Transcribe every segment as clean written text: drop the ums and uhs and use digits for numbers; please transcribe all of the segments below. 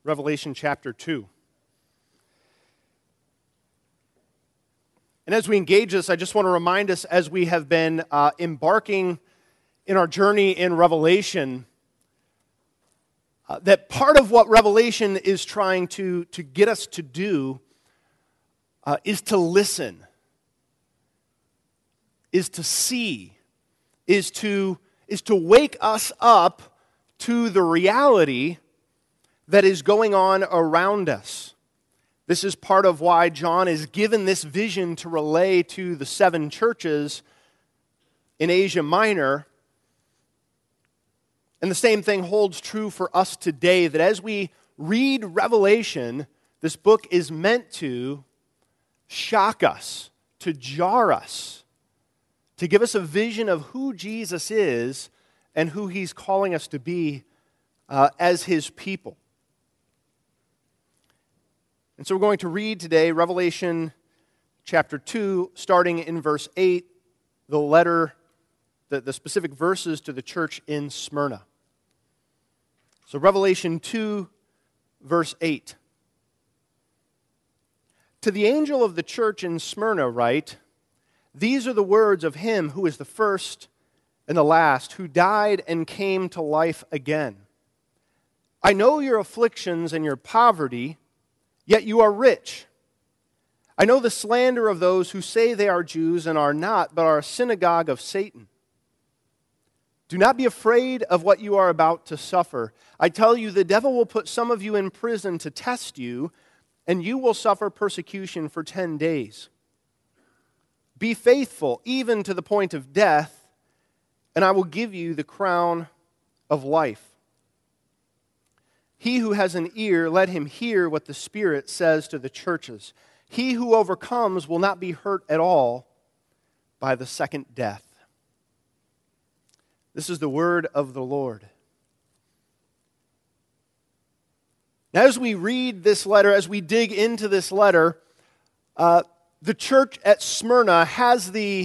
Revelation chapter 2. And as we engage this, I just want to remind us, as we have been embarking in our journey in Revelation, that part of what Revelation is trying to get us to do is to listen, is to see, is to wake us up to the reality that is going on around us. This is part of why John is given this vision to relay to the 7 churches in Asia Minor. And the same thing holds true for us today, that as we read Revelation, this book is meant to shock us, to jar us, to give us a vision of who Jesus is and who He's calling us to be as His people. And so we're going to read today Revelation chapter 2, starting in verse 8, the letter, the specific verses to the church in Smyrna. So Revelation 2, verse 8. To the angel of the church in Smyrna write, "These are the words of Him who is the first and the last, who died and came to life again. I know your afflictions and your poverty, yet you are rich. I know the slander of those who say they are Jews and are not, but are a synagogue of Satan. Do not be afraid of what you are about to suffer. I tell you, the devil will put some of you in prison to test you, and you will suffer persecution for 10 days. Be faithful, even to the point of death, and I will give you the crown of life. He who has an ear, let him hear what the Spirit says to the churches. He who overcomes will not be hurt at all by the second death." This is the word of the Lord. Now, as we read this letter, as we dig into this letter, the church at Smyrna has the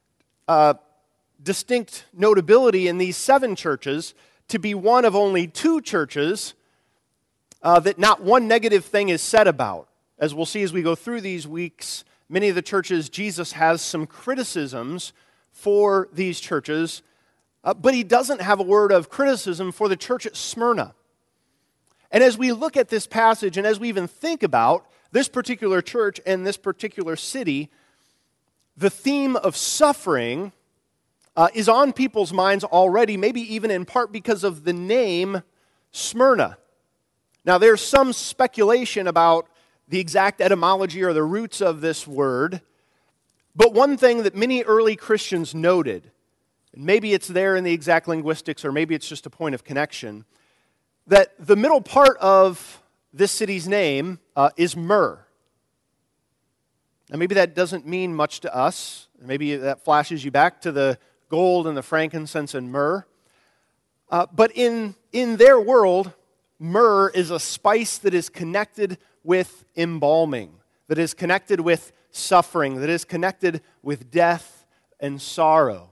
distinct notability in these 7 churches to be one of only 2 churches that not one negative thing is said about. As we'll see as we go through these weeks, many of the churches, Jesus has some criticisms for these churches, but He doesn't have a word of criticism for the church at Smyrna. And as we look at this passage, and as we even think about this particular church and this particular city, the theme of suffering is on people's minds already, maybe even in part because of the name Smyrna. Now, there's some speculation about the exact etymology or the roots of this word, but one thing that many early Christians noted, and maybe it's there in the exact linguistics or maybe it's just a point of connection, that the middle part of this city's name is myrrh. Now, maybe that doesn't mean much to us. Maybe that flashes you back to the gold and the frankincense and myrrh. But in their world, myrrh is a spice that is connected with embalming, that is connected with suffering, that is connected with death and sorrow.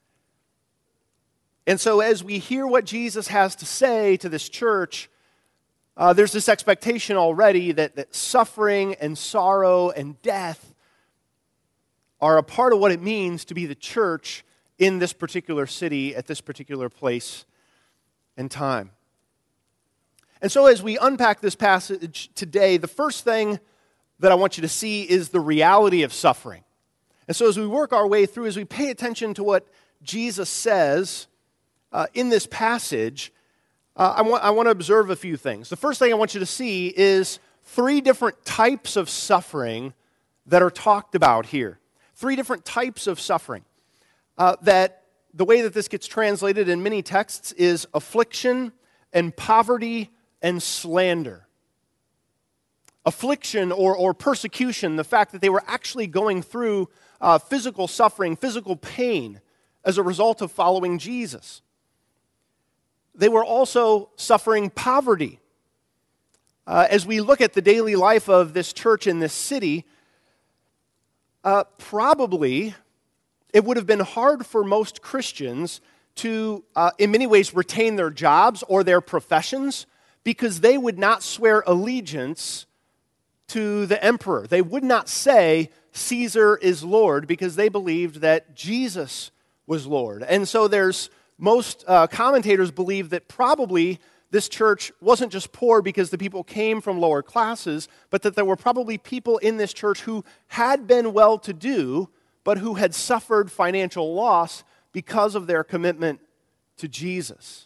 And so as we hear what Jesus has to say to this church, there's this expectation already that suffering and sorrow and death are a part of what it means to be the church in this particular city at this particular place and time. And so as we unpack this passage today, the first thing that I want you to see is the reality of suffering. And so as we work our way through, as we pay attention to what Jesus says in this passage, I want to observe a few things. The first thing I want you to see is 3 different types of suffering that are talked about here. 3 different types of suffering. That the way that this gets translated in many texts is affliction and poverty and slander. Affliction or persecution, the fact that they were actually going through physical suffering, physical pain as a result of following Jesus. They were also suffering poverty. As we look at the daily life of this church in this city, probably it would have been hard for most Christians to, in many ways, retain their jobs or their professions because they would not swear allegiance to the emperor. They would not say, Caesar is Lord, because they believed that Jesus was Lord. And so most commentators believe that probably this church wasn't just poor because the people came from lower classes, but that there were probably people in this church who had been well-to-do, but who had suffered financial loss because of their commitment to Jesus.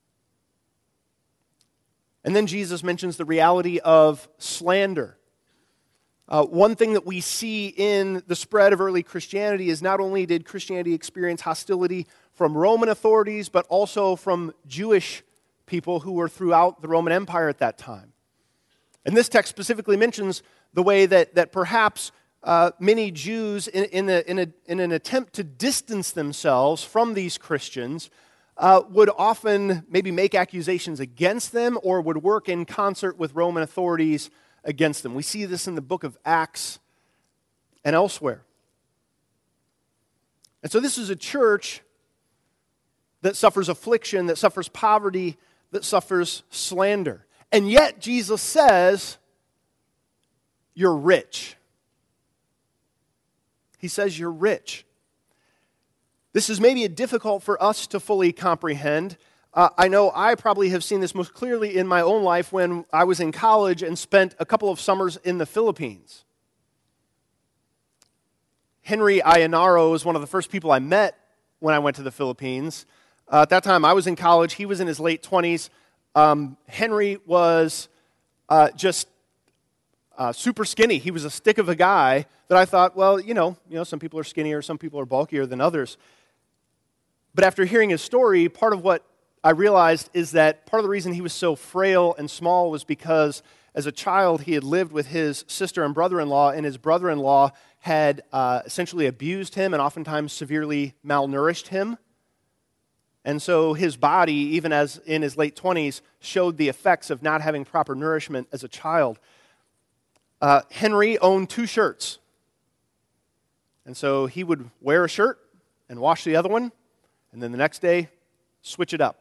And then Jesus mentions the reality of slander. One thing that we see in the spread of early Christianity is not only did Christianity experience hostility from Roman authorities, but also from Jewish people who were throughout the Roman Empire at that time. And this text specifically mentions the way that perhaps many Jews, in an attempt to distance themselves from these Christians, would often maybe make accusations against them or would work in concert with Roman authorities against them. We see this in the book of Acts and elsewhere. And so this is a church that suffers affliction, that suffers poverty, that suffers slander. And yet Jesus says, you're rich. He says you're rich. This is maybe difficult for us to fully comprehend. I know I probably have seen this most clearly in my own life when I was in college and spent a couple of summers in the Philippines. Henry Ayanaro was one of the first people I met when I went to the Philippines. At that time, I was in college. He was in his late 20s. Henry was just super skinny. He was a stick of a guy that I thought, well, some people are skinnier, some people are bulkier than others. But after hearing his story, part of what I realized is that part of the reason he was so frail and small was because as a child he had lived with his sister and brother-in-law, and his brother-in-law had essentially abused him and oftentimes severely malnourished him. And so his body, even as in his late 20s, showed the effects of not having proper nourishment as a child. Henry owned 2 shirts. And so he would wear a shirt and wash the other one, and then the next day, switch it up.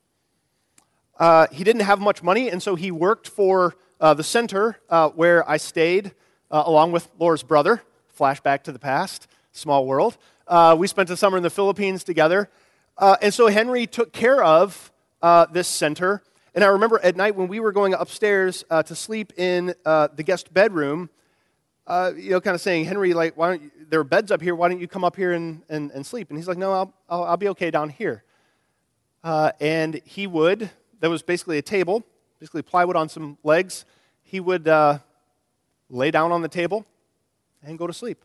He didn't have much money, and so he worked for the center where I stayed, along with Laura's brother. Flashback to the past, small world. We spent a summer in the Philippines together. And so Henry took care of this center. And I remember at night when we were going upstairs to sleep in the guest bedroom, kind of saying, Henry, like, why don't you, there are beds up here, why don't you come up here and sleep? And he's like, no, I'll be okay down here. And he would, there was basically a table, basically plywood on some legs. He would lay down on the table and go to sleep.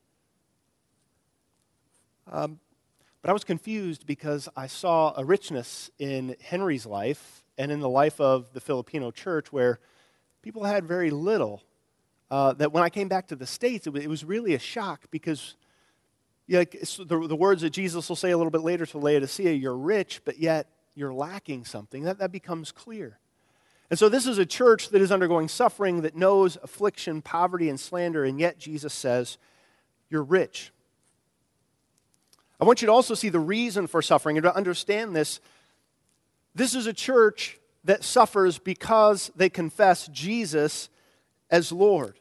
But I was confused because I saw a richness in Henry's life and in the life of the Filipino church where people had very little. That when I came back to the States, it was really a shock because the words that Jesus will say a little bit later to Laodicea, you're rich, but yet you're lacking something. That becomes clear. And so this is a church that is undergoing suffering, that knows affliction, poverty, and slander, and yet Jesus says, you're rich. I want you to also see the reason for suffering and to understand this. This is a church that suffers because they confess Jesus as Lord.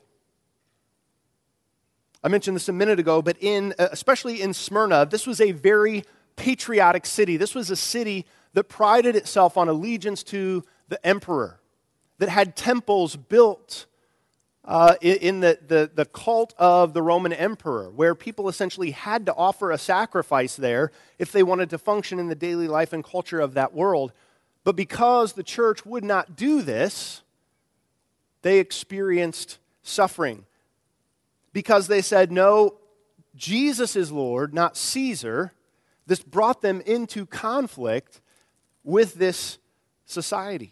I mentioned this a minute ago, but especially in Smyrna, this was a very patriotic city. This was a city that prided itself on allegiance to the emperor, that had temples built in the cult of the Roman emperor, where people essentially had to offer a sacrifice there if they wanted to function in the daily life and culture of that world. But because the church would not do this, they experienced suffering. Because they said, no, Jesus is Lord, not Caesar. This brought them into conflict with this society.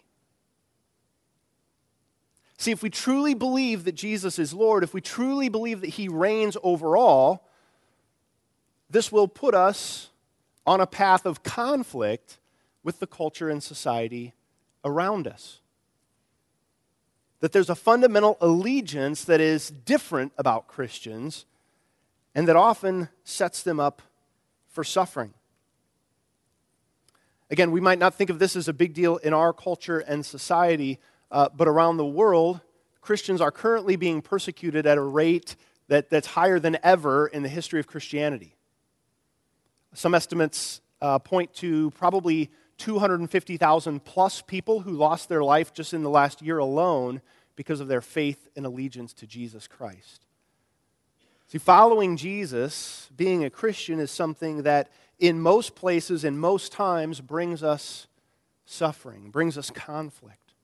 See, if we truly believe that Jesus is Lord, if we truly believe that He reigns over all, this will put us on a path of conflict with the culture and society around us. That there's a fundamental allegiance that is different about Christians and that often sets them up for suffering. Again, we might not think of this as a big deal in our culture and society, but around the world, Christians are currently being persecuted at a rate that's higher than ever in the history of Christianity. Some estimates point to probably 250,000 plus people who lost their life just in the last year alone because of their faith and allegiance to Jesus Christ. See, following Jesus, being a Christian, is something that in most places, in most times, brings us suffering, brings us conflict.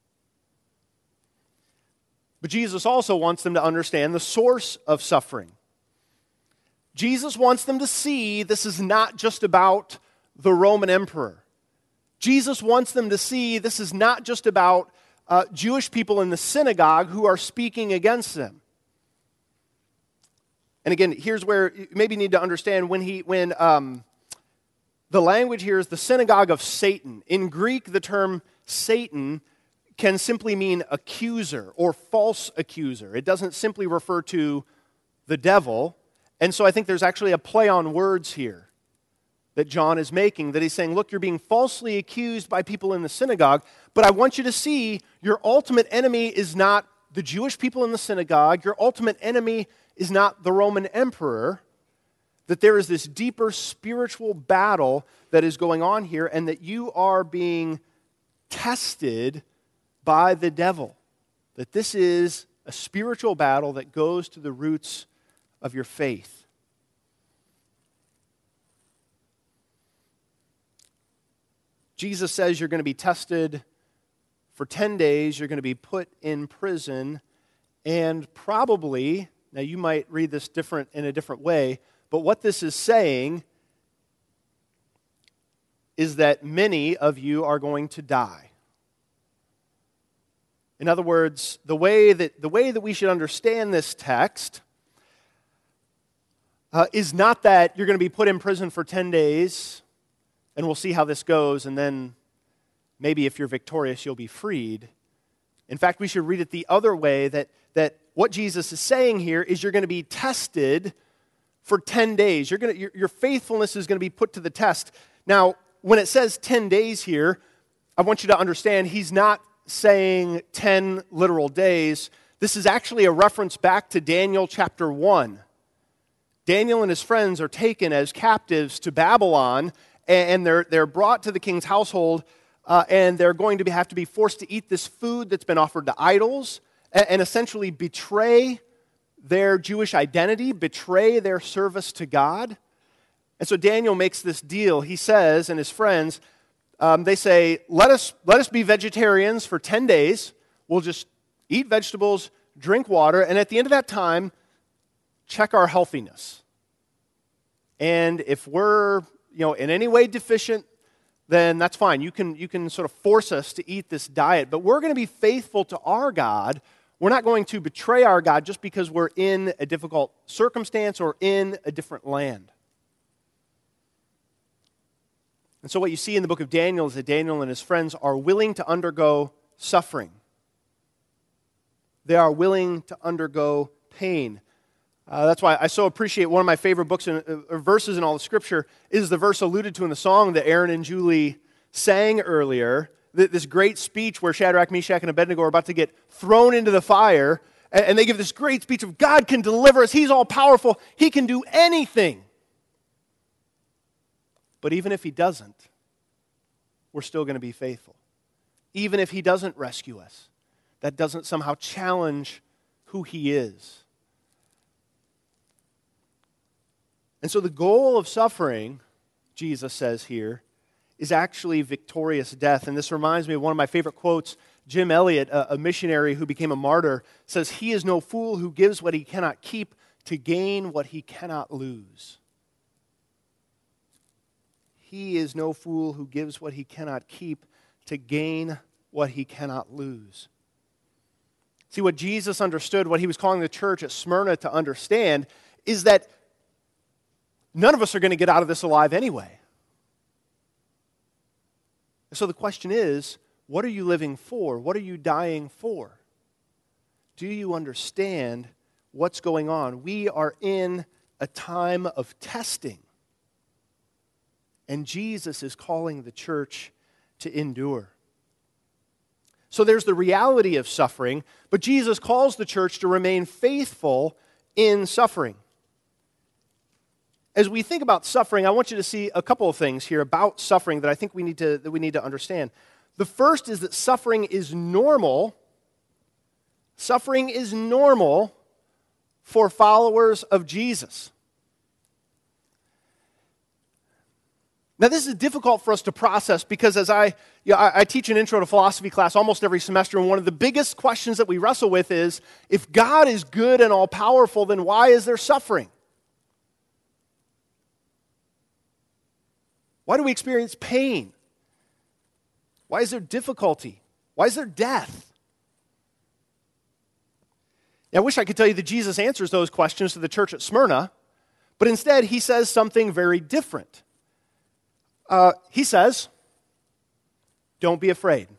But Jesus also wants them to understand the source of suffering. Jesus wants them to see this is not just about the Roman emperor. Jesus wants them to see this is not just about Jewish people in the synagogue who are speaking against them. And again, here's where you maybe need to understand when the language here is the synagogue of Satan. In Greek, the term Satan can simply mean accuser or false accuser. It doesn't simply refer to the devil. And so I think there's actually a play on words here that John is making, that he's saying, look, you're being falsely accused by people in the synagogue, but I want you to see your ultimate enemy is not the Jewish people in the synagogue, your ultimate enemy is not the Roman emperor, that there is this deeper spiritual battle that is going on here, and that you are being tested by the devil. That this is a spiritual battle that goes to the roots of your faith. Jesus says you're going to be tested for 10 days, you're going to be put in prison, and probably, now you might read this in a different way, but what this is saying is that many of you are going to die. In other words, the way that we should understand this text is not that you're going to be put in prison for 10 days, and we'll see how this goes, and then maybe if you're victorious, you'll be freed. In fact, we should read it the other way, that what Jesus is saying here is you're going to be tested for 10 days. Your faithfulness is going to be put to the test. Now, when it says 10 days here, I want you to understand he's not saying 10 literal days. This is actually a reference back to Daniel chapter 1. Daniel and his friends are taken as captives to Babylon, and they're brought to the king's household, and they're going to have to be forced to eat this food that's been offered to idols, and essentially betray their Jewish identity, betray their service to God. And so Daniel makes this deal. He says, and his friends, they say, let us be vegetarians for 10 days. We'll just eat vegetables, drink water, and at the end of that time, check our healthiness. And if we're in any way deficient, then that's fine. You can sort of force us to eat this diet, but we're going to be faithful to our God. We're not going to betray our God just because we're in a difficult circumstance or in a different land. And so what you see in the book of Daniel is that Daniel and his friends are willing to undergo suffering. They are willing to undergo pain. That's why I so appreciate one of my favorite books and verses in all of Scripture is the verse alluded to in the song that Aaron and Julie sang earlier. This great speech where Shadrach, Meshach, and Abednego are about to get thrown into the fire, and they give this great speech of God can deliver us. He's all powerful. He can do anything. But even if He doesn't, we're still going to be faithful. Even if He doesn't rescue us, that doesn't somehow challenge who He is. And so the goal of suffering, Jesus says here, is actually victorious death. And this reminds me of one of my favorite quotes. Jim Elliot, a missionary who became a martyr, says, "He is no fool who gives what he cannot keep to gain what he cannot lose." He is no fool who gives what he cannot keep to gain what he cannot lose. See, what Jesus understood, what he was calling the church at Smyrna to understand, is that none of us are going to get out of this alive anyway. So the question is, what are you living for? What are you dying for? Do you understand what's going on? We are in a time of testing. And Jesus is calling the church to endure. So there's the reality of suffering, but Jesus calls the church to remain faithful in suffering. As we think about suffering, I want you to see a couple of things here about suffering that I think we need to understand. The first is that suffering is normal. Suffering is normal for followers of Jesus. Now, this is difficult for us to process because as I teach an intro to philosophy class almost every semester, and one of the biggest questions that we wrestle with is, if God is good and all-powerful, then why is there suffering? Why do we experience pain? Why is there difficulty? Why is there death? Now, I wish I could tell you that Jesus answers those questions to the church at Smyrna, but instead he says something very different. He says, don't be afraid.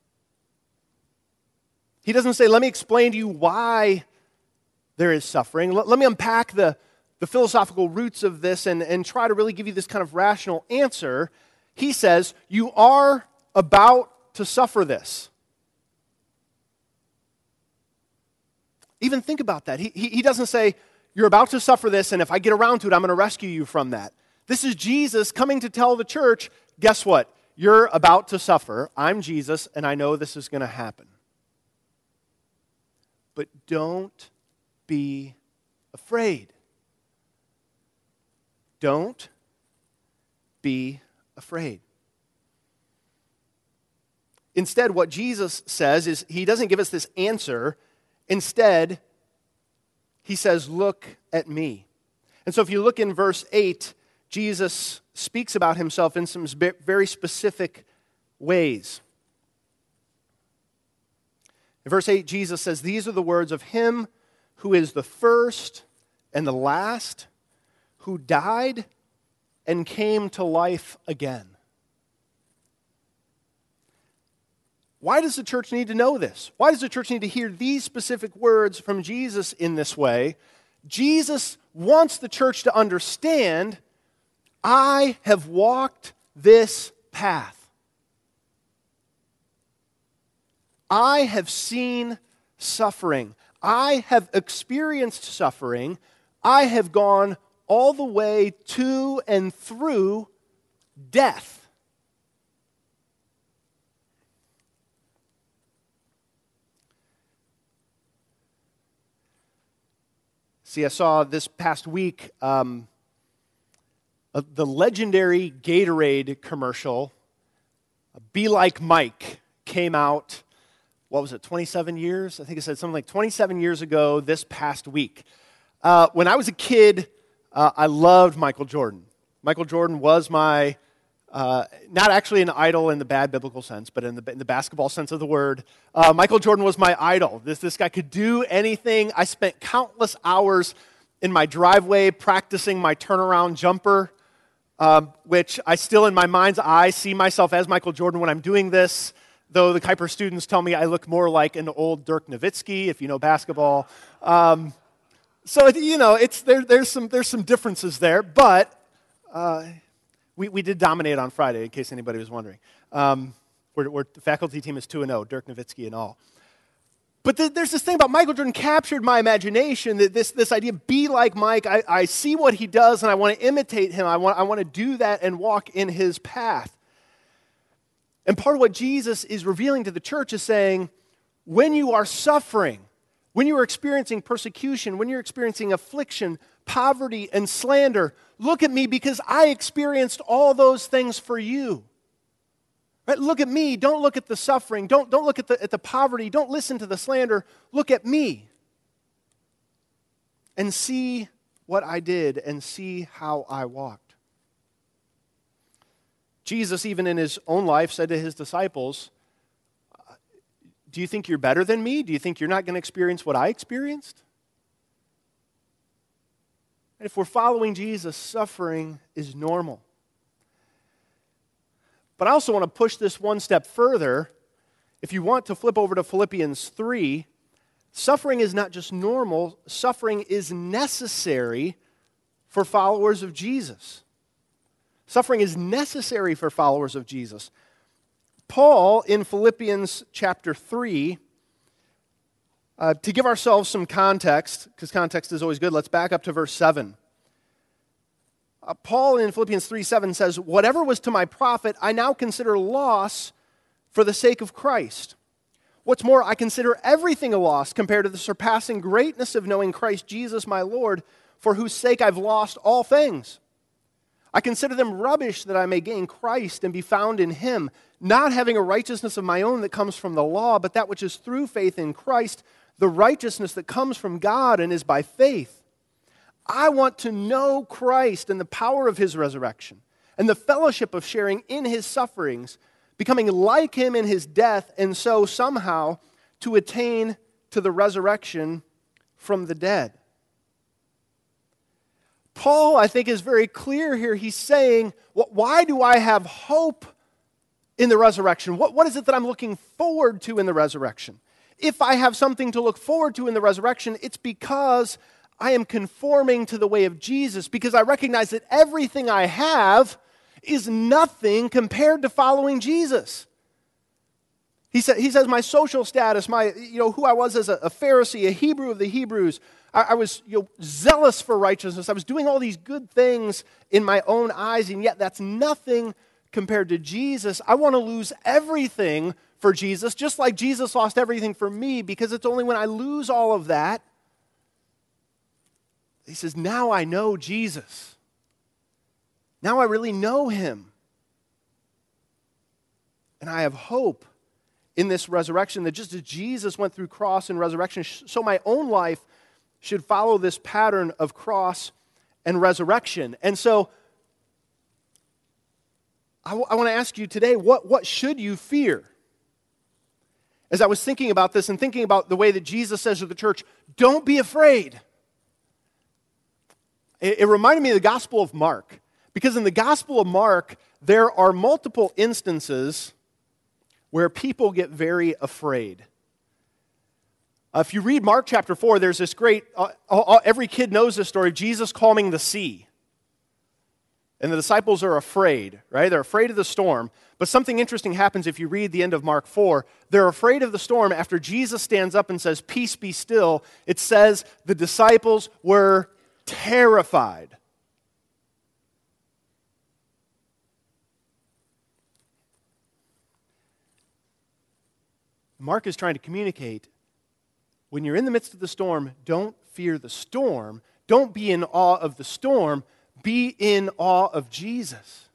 He doesn't say, let me explain to you why there is suffering. Let me unpack the philosophical roots of this and try to really give you this kind of rational answer. He says, you are about to suffer this. Even think about that. He doesn't say, you're about to suffer this, and if I get around to it, I'm going to rescue you from that. This is Jesus coming to tell the church, guess what? You're about to suffer. I'm Jesus, and I know this is going to happen. But don't be afraid. Don't be afraid. Instead, what Jesus says is he doesn't give us this answer. Instead, he says, look at me. And so if you look in verse 8, Jesus speaks about himself in some very specific ways. In verse 8, Jesus says, these are the words of him who is the first and the last, who died and came to life again. Why does the church need to know this? Why does the church need to hear these specific words from Jesus in this way? Jesus wants the church to understand, I have walked this path. I have seen suffering. I have experienced suffering. I have gone all the way to and through death. See, I saw this past week the legendary Gatorade commercial, Be Like Mike, came out, 27 years? I think it said something like 27 years ago this past week. When I was a kid, I loved Michael Jordan. Michael Jordan was my, not actually an idol in the bad biblical sense, but in the basketball sense of the word. Michael Jordan was my idol. This guy could do anything. I spent countless hours in my driveway practicing my turnaround jumper, which I still, in my mind's eye, see myself as Michael Jordan when I'm doing this, though the Kuiper students tell me I look more like an old Dirk Nowitzki, if you know basketball. So, there's some differences there, but we did dominate on Friday, in case anybody was wondering. The faculty team is 2-0, Dirk Nowitzki and all. But there's this thing about Michael Jordan captured my imagination, that this idea, be like Mike. I see what he does, and I want to imitate him. I want to do that and walk in his path. And part of what Jesus is revealing to the church is saying, when you are suffering, when you are experiencing persecution, when you're experiencing affliction, poverty, and slander, look at me because I experienced all those things for you. Right? Look at me. Don't look at the suffering. Don't look at the poverty. Don't listen to the slander. Look at me and see what I did and see how I walked. Jesus, even in his own life, said to his disciples, do you think you're better than me? Do you think you're not going to experience what I experienced? And if we're following Jesus, suffering is normal. But I also want to push this one step further. If you want to flip over to Philippians 3, suffering is not just normal, suffering is necessary for followers of Jesus. Suffering is necessary for followers of Jesus. Paul, in Philippians chapter 3, to give ourselves some context, because context is always good, let's back up to verse 7. Paul in Philippians 3:7 says, "Whatever was to my profit, I now consider loss for the sake of Christ. What's more, I consider everything a loss compared to the surpassing greatness of knowing Christ Jesus my Lord, for whose sake I've lost all things. I consider them rubbish that I may gain Christ and be found in him, not having a righteousness of my own that comes from the law, but that which is through faith in Christ, the righteousness that comes from God and is by faith. I want to know Christ and the power of his resurrection, and the fellowship of sharing in his sufferings, becoming like him in his death, and so somehow to attain to the resurrection from the dead." Paul, I think, is very clear here. He's saying, why do I have hope in the resurrection? What is it that I'm looking forward to in the resurrection? If I have something to look forward to in the resurrection, it's because I am conforming to the way of Jesus, because I recognize that everything I have is nothing compared to following Jesus. He says my social status, who I was as a Pharisee, a Hebrew of the Hebrews, I was zealous for righteousness. I was doing all these good things in my own eyes, and yet that's nothing compared to Jesus. I want to lose everything for Jesus, just like Jesus lost everything for me, because it's only when I lose all of that, he says, now I know Jesus. Now I really know him. And I have hope in this resurrection that just as Jesus went through cross and resurrection, so my own life should follow this pattern of cross and resurrection. And so I want to ask you today, what should you fear? As I was thinking about this and thinking about the way that Jesus says to the church, don't be afraid. It reminded me of the Gospel of Mark. Because in the Gospel of Mark, there are multiple instances where people get very afraid. If you read Mark chapter 4, there's this great, every kid knows this story of Jesus calming the sea. And the disciples are afraid, right? They're afraid of the storm. But something interesting happens if you read the end of Mark 4. They're afraid of the storm after Jesus stands up and says, "Peace, be still." It says the disciples were terrified. Mark is trying to communicate, when you're in the midst of the storm, don't fear the storm. Don't be in awe of the storm. Be in awe of Jesus.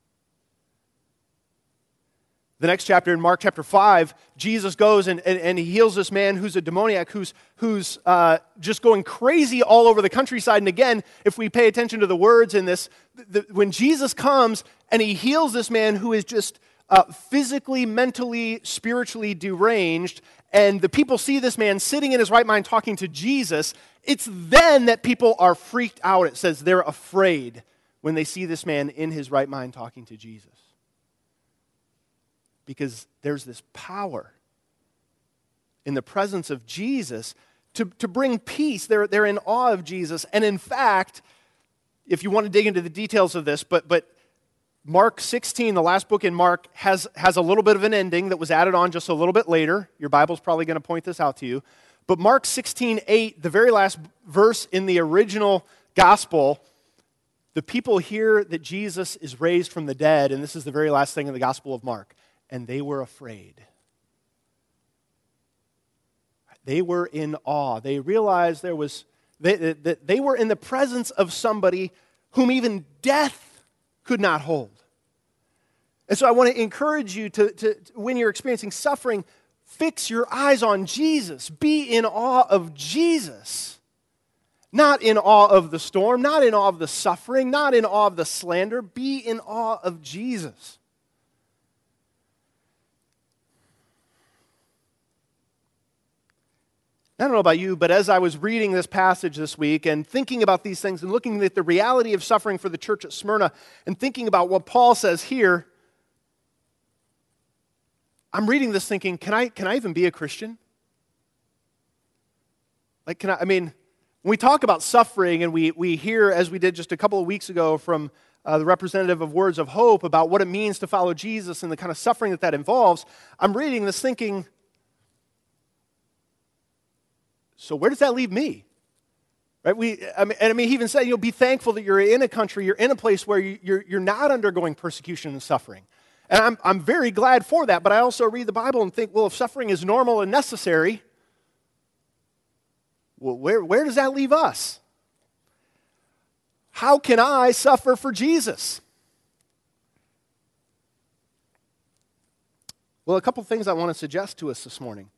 The next chapter, in Mark chapter 5, Jesus goes and he heals this man who's a demoniac, who's just going crazy all over the countryside. And again, if we pay attention to the words in this, when Jesus comes and he heals this man who is just physically, mentally, spiritually deranged, and the people see this man sitting in his right mind talking to Jesus, it's then that people are freaked out. It says they're afraid when they see this man in his right mind talking to Jesus. Because there's this power in the presence of Jesus to bring peace. They're in awe of Jesus. And in fact, if you want to dig into the details of this, but Mark 16, the last book in Mark, has a little bit of an ending that was added on just a little bit later. Your Bible's probably going to point this out to you. But Mark 16:8, the very last verse in the original gospel, the people hear that Jesus is raised from the dead, and this is the very last thing in the Gospel of Mark, and they were afraid. They were in awe. They realized they were in the presence of somebody whom even death could not hold. And so I want to encourage you to when you're experiencing suffering, fix your eyes on Jesus. Be in awe of Jesus. Not in awe of the storm, not in awe of the suffering, not in awe of the slander. Be in awe of Jesus. I don't know about you, but as I was reading this passage this week and thinking about these things and looking at the reality of suffering for the church at Smyrna and thinking about what Paul says here, I'm reading this thinking, can I even be a Christian? When we talk about suffering and we hear, as we did just a couple of weeks ago from the representative of words of hope about what it means to follow Jesus and the kind of suffering that involves, I'm reading this thinking, so where does that leave me? Right? He even said, be thankful that you're in a country, you're in a place where you're not undergoing persecution and suffering. And I'm very glad for that, but I also read the Bible and think, well, if suffering is normal and necessary, well, where does that leave us? How can I suffer for Jesus? Well, a couple things I want to suggest to us this morning.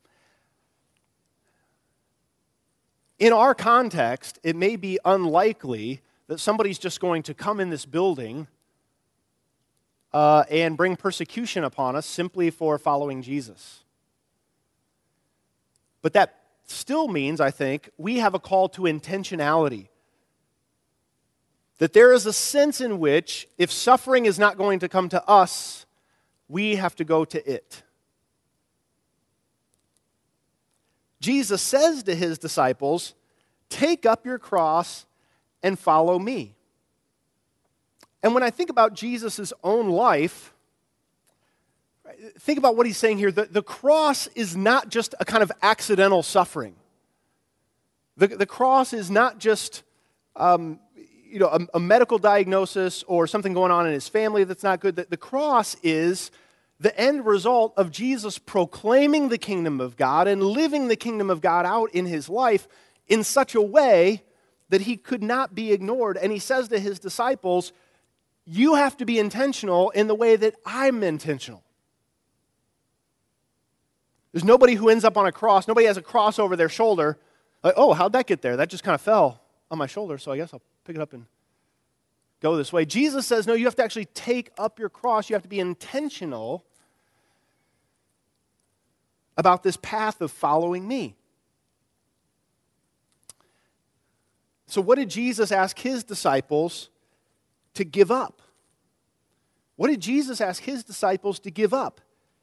In our context, it may be unlikely that somebody's just going to come in this building and bring persecution upon us simply for following Jesus. But that still means, I think, we have a call to intentionality. That there is a sense in which, if suffering is not going to come to us, we have to go to it. Jesus says to his disciples, "Take up your cross and follow me." And when I think about Jesus' own life, think about what he's saying here. The cross is not just a kind of accidental suffering. The cross is not just a medical diagnosis or something going on in his family that's not good. The cross is the end result of Jesus proclaiming the kingdom of God and living the kingdom of God out in his life in such a way that he could not be ignored. And he says to his disciples, you have to be intentional in the way that I'm intentional. There's nobody who ends up on a cross. Nobody has a cross over their shoulder. Like, oh, how'd that get there? That just kind of fell on my shoulder, so I guess I'll pick it up and go this way. Jesus says, no, you have to actually take up your cross. You have to be intentional about this path of following me. So what did Jesus ask his disciples to give up? What did Jesus ask his disciples to give up?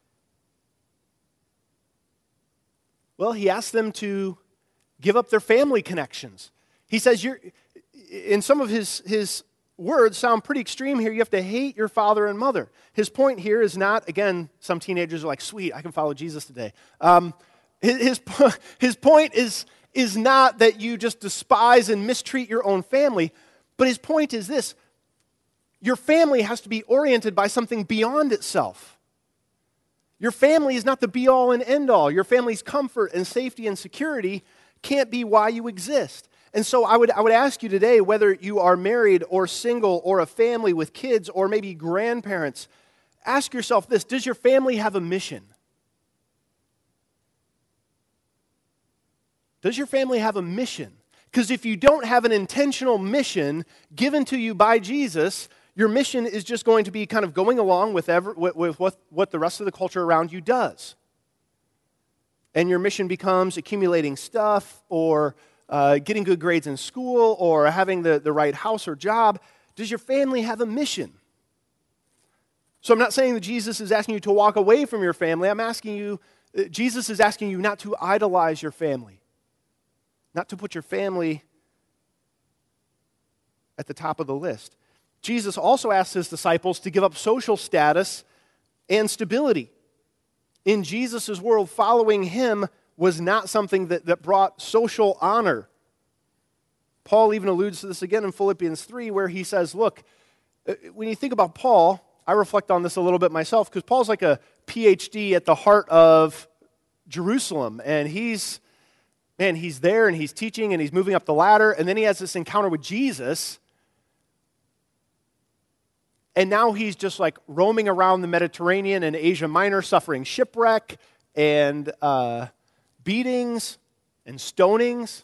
Well, he asked them to give up their family connections. He says, in some of his words sound pretty extreme here. You have to hate your father and mother. His point here is not, again, some teenagers are like, sweet, I can follow Jesus today. His point is not that you just despise and mistreat your own family, but his point is this: your family has to be oriented by something beyond itself. Your family is not the be-all and end-all. Your family's comfort and safety and security can't be why you exist. And so I would ask you today, whether you are married or single or a family with kids or maybe grandparents, ask yourself this: does your family have a mission? Does your family have a mission? Because if you don't have an intentional mission given to you by Jesus, your mission is just going to be kind of going along with what the rest of the culture around you does. And your mission becomes accumulating stuff or getting good grades in school or having the right house or job. Does your family have a mission? So I'm not saying that Jesus is asking you to walk away from your family. Jesus is asking you not to idolize your family, not to put your family at the top of the list. Jesus also asked his disciples to give up social status and stability. In Jesus' world, following him was not something that brought social honor. Paul even alludes to this again in Philippians 3, where he says, look, when you think about Paul, I reflect on this a little bit myself, because Paul's like a PhD at the heart of Jerusalem, and he's there and he's teaching and he's moving up the ladder, and then he has this encounter with Jesus, and now he's just like roaming around the Mediterranean and Asia Minor, suffering shipwreck and beatings and stonings.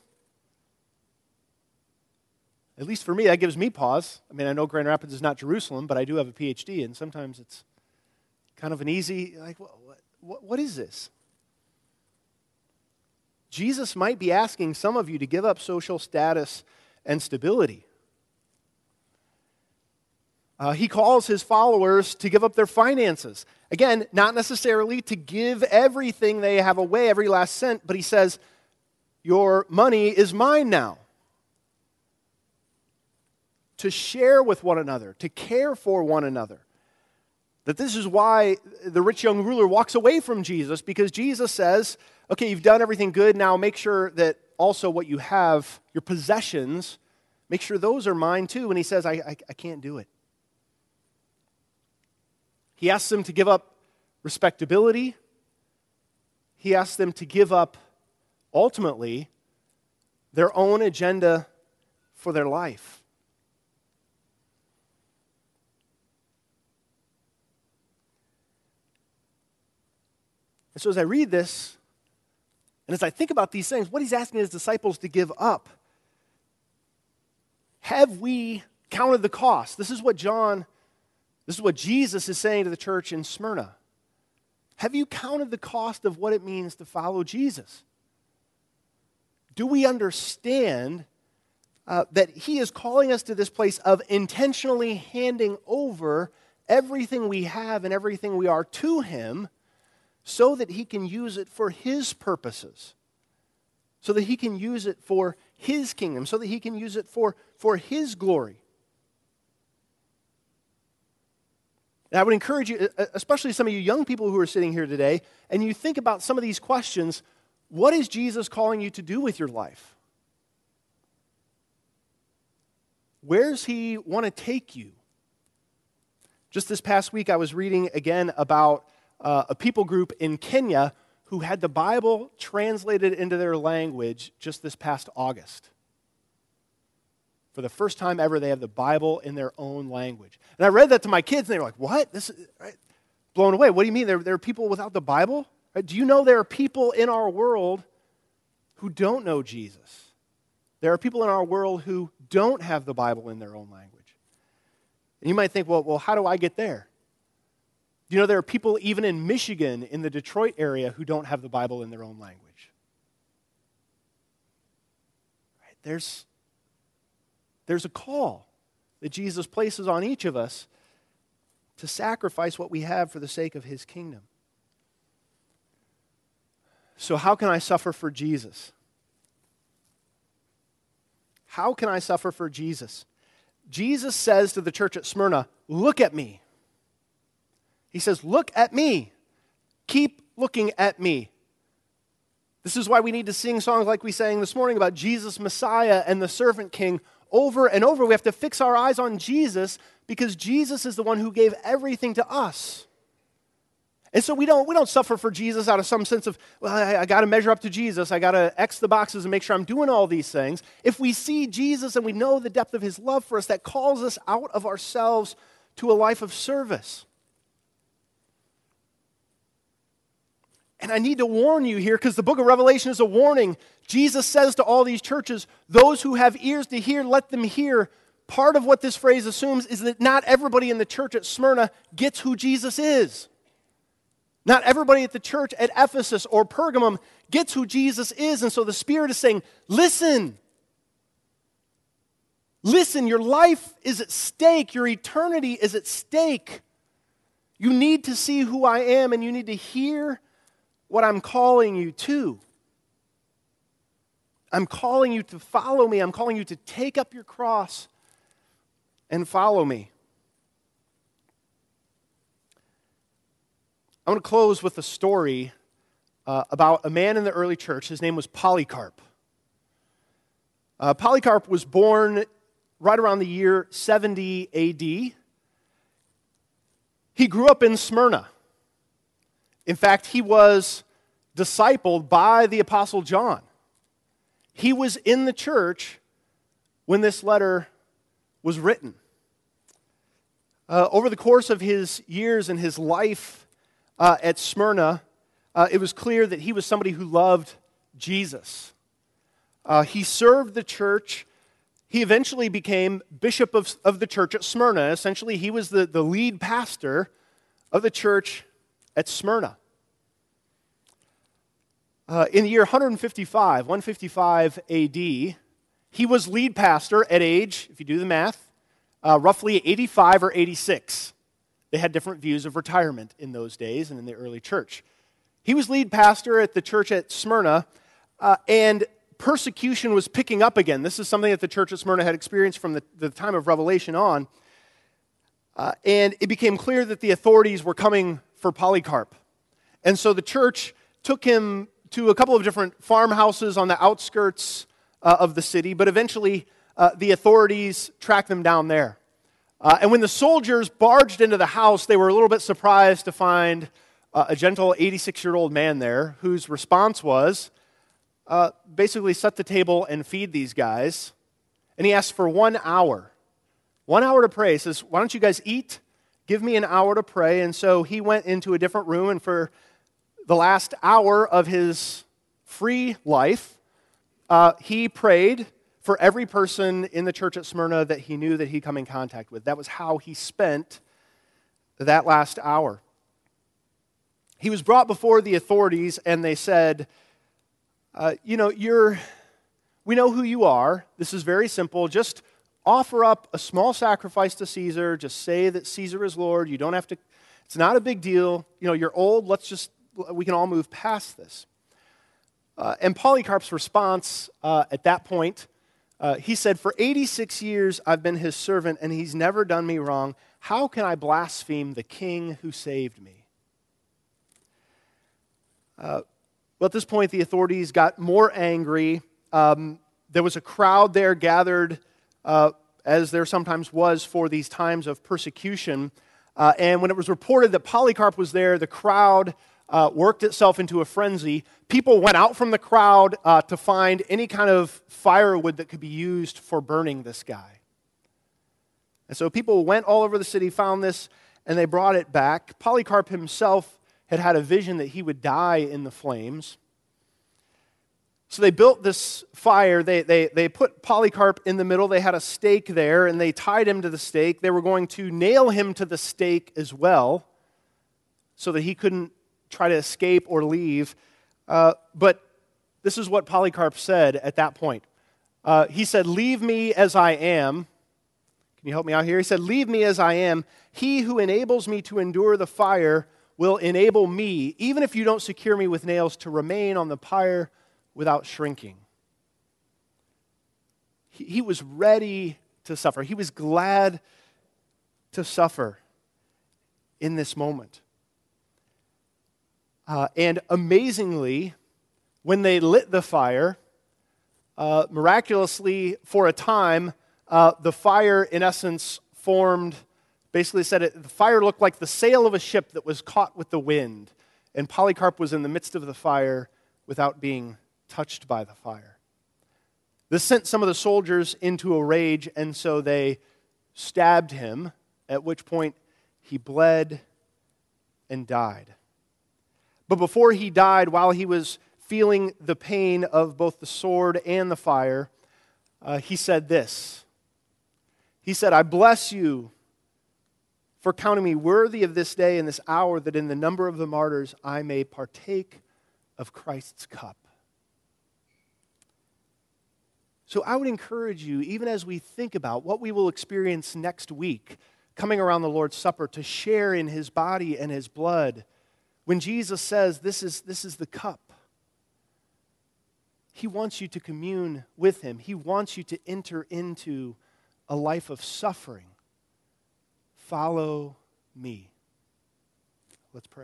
At least for me, that gives me pause. I mean, I know Grand Rapids is not Jerusalem, but I do have a PhD, and sometimes it's kind of an easy, like, what is this? Jesus might be asking some of you to give up social status and stability. He calls his followers to give up their finances. Again, not necessarily to give everything they have away, every last cent, but he says, your money is mine now. to share with one another, to care for one another. That this is why the rich young ruler walks away from Jesus, because Jesus says, okay, you've done everything good, now make sure that also what you have, your possessions, make sure those are mine too. And he says, I can't do it. He asks them to give up respectability. He asks them to give up, ultimately, their own agenda for their life. And so as I read this, and as I think about these things, what he's asking his disciples to give up, have we counted the cost? This is what Jesus is saying to the church in Smyrna. Have you counted the cost of what it means to follow Jesus? Do we understand that he is calling us to this place of intentionally handing over everything we have and everything we are to him so that he can use it for his purposes, so that he can use it for his kingdom, so that he can use it for his glory? And I would encourage you, especially some of you young people who are sitting here today, and you think about some of these questions, what is Jesus calling you to do with your life? Where does he want to take you? Just this past week, I was reading again about a people group in Kenya who had the Bible translated into their language just this past August. For the first time ever, they have the Bible in their own language. And I read that to my kids, and they were like, what? This is right? Blown away. What do you mean? There are people without the Bible? Right? Do you know there are people in our world who don't know Jesus? There are people in our world who don't have the Bible in their own language. And you might think, well, how do I get there? Do you know there are people even in Michigan, in the Detroit area, who don't have the Bible in their own language? Right? There's a call that Jesus places on each of us to sacrifice what we have for the sake of his kingdom. So how can I suffer for Jesus? How can I suffer for Jesus? Jesus says to the church at Smyrna, look at me. He says, look at me. Keep looking at me. This is why we need to sing songs like we sang this morning about Jesus, Messiah, and the Servant King over and over. We have to fix our eyes on Jesus because Jesus is the one who gave everything to us. And so we don't suffer for Jesus out of some sense of, well, I got to measure up to Jesus. I got to X the boxes and make sure I'm doing all these things. If we see Jesus and we know the depth of his love for us, that calls us out of ourselves to a life of service. And I need to warn you here because the book of Revelation is a warning. Jesus says to all these churches, those who have ears to hear, let them hear. Part of what this phrase assumes is that not everybody in the church at Smyrna gets who Jesus is. Not everybody at the church at Ephesus or Pergamum gets who Jesus is. And so the Spirit is saying, listen. Listen, your life is at stake. Your eternity is at stake. You need to see who I am and you need to hear what I'm calling you to. I'm calling you to follow me. I'm calling you to take up your cross and follow me. I want to close with a story about a man in the early church. His name was Polycarp. Polycarp was born right around the year 70 A.D. He grew up in Smyrna. In fact, he was discipled by the Apostle John. He was in the church when this letter was written. Over the course of his years and his life at Smyrna, it was clear that he was somebody who loved Jesus. He served the church. He eventually became bishop of the church at Smyrna. Essentially, he was the lead pastor of the church at Smyrna. In the year 155 A.D., he was lead pastor at age, if you do the math, roughly 85 or 86. They had different views of retirement in those days and in the early church. He was lead pastor at the church at Smyrna, and persecution was picking up again. This is something that the church at Smyrna had experienced from the time of Revelation on. And it became clear that the authorities were coming for Polycarp. And so the church took him to a couple of different farmhouses on the outskirts of the city, but eventually the authorities tracked them down there. And when the soldiers barged into the house, they were a little bit surprised to find a gentle 86-year-old man there whose response was, basically set the table and feed these guys. And he asked for 1 hour. 1 hour to pray. He says, why don't you guys eat? Give me an hour to pray. And so he went into a different room, and for the last hour of his free life, he prayed for every person in the church at Smyrna that he knew that he'd come in contact with. That was how he spent that last hour. He was brought before the authorities, and they said, we know who you are. This is very simple. Just offer up a small sacrifice to Caesar. Just say that Caesar is Lord. You don't have to, it's not a big deal. You're old. We can all move past this. And Polycarp's response at that point, he said, for 86 years I've been his servant, and he's never done me wrong. How can I blaspheme the king who saved me? Well, at this point, the authorities got more angry. There was a crowd there gathered, as there sometimes was for these times of persecution. And when it was reported that Polycarp was there, the crowd worked itself into a frenzy. People went out from the crowd to find any kind of firewood that could be used for burning this guy. And so people went all over the city, found this, and they brought it back. Polycarp himself had a vision that he would die in the flames. So they built this fire. They put Polycarp in the middle. They had a stake there, and they tied him to the stake. They were going to nail him to the stake as well so that he couldn't try to escape or leave. But this is what Polycarp said at that point. He said, leave me as I am. Can you help me out here? He said, leave me as I am. He who enables me to endure the fire will enable me, even if you don't secure me with nails, to remain on the pyre without shrinking. He was ready to suffer. He was glad to suffer in this moment. And amazingly, when they lit the fire, miraculously, for a time, the fire, in essence, formed, basically said the fire looked like the sail of a ship that was caught with the wind. And Polycarp was in the midst of the fire without being touched by the fire. This sent some of the soldiers into a rage, and so they stabbed him, at which point he bled and died. But before he died, while he was feeling the pain of both the sword and the fire, he said this. He said, I bless you for counting me worthy of this day and this hour, that in the number of the martyrs I may partake of Christ's cup. So I would encourage you, even as we think about what we will experience next week, coming around the Lord's Supper, to share in his body and his blood. When Jesus says, this is the cup, he wants you to commune with him. He wants you to enter into a life of suffering. Follow me. Let's pray.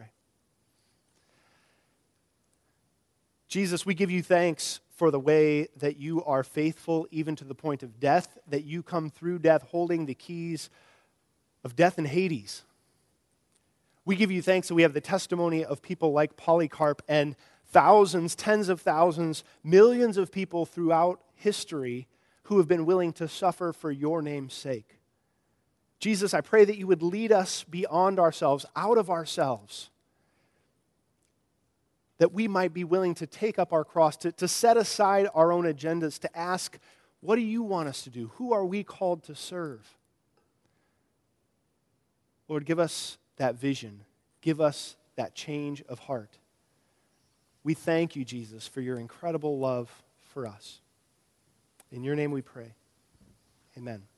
Jesus, we give you thanks for the way that you are faithful even to the point of death, that you come through death holding the keys of death and Hades. We give you thanks that we have the testimony of people like Polycarp and thousands, tens of thousands, millions of people throughout history who have been willing to suffer for your name's sake. Jesus, I pray that you would lead us beyond ourselves, out of ourselves, that we might be willing to take up our cross, to set aside our own agendas, to ask, what do you want us to do? Who are we called to serve? Lord, give us that vision. Give us that change of heart. We thank you, Jesus, for your incredible love for us. In your name we pray. Amen.